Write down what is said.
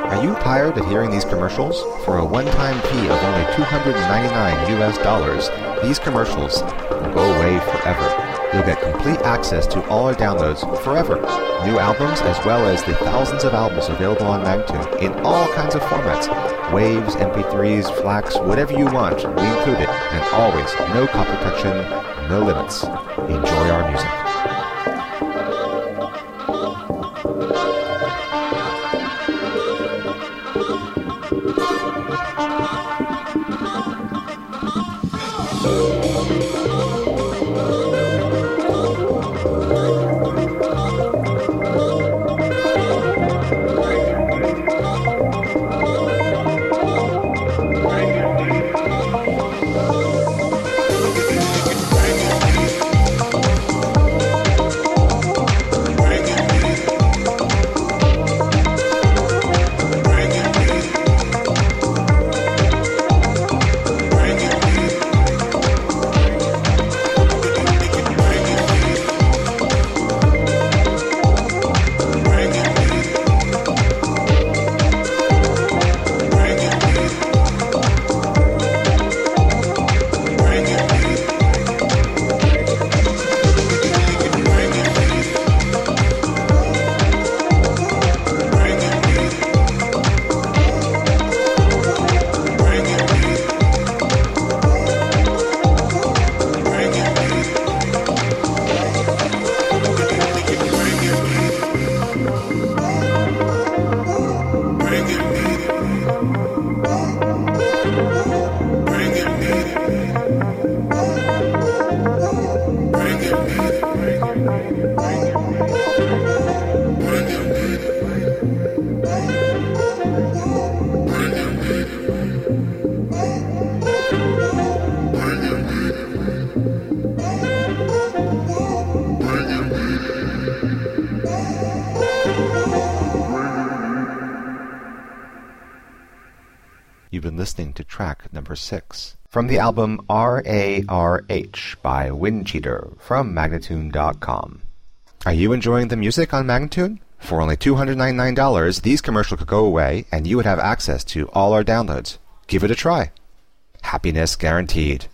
Are you tired of hearing these commercials? For a one-time fee of only $299 US, these commercials will go away forever. You'll get complete access to all our downloads forever. New albums as well as the thousands of albums available on Magnatune in all kinds of formats. Waves, MP3s, FLACs, whatever you want, we include it. And always, no copy protection, no limits. Enjoy our music. You've been listening to track number 6 from the album RARH by Windcheater from Magnatune.com. Are you enjoying the music on Magnatune? For only $299, these commercials could go away and you would have access to all our downloads. Give it a try. Happiness guaranteed.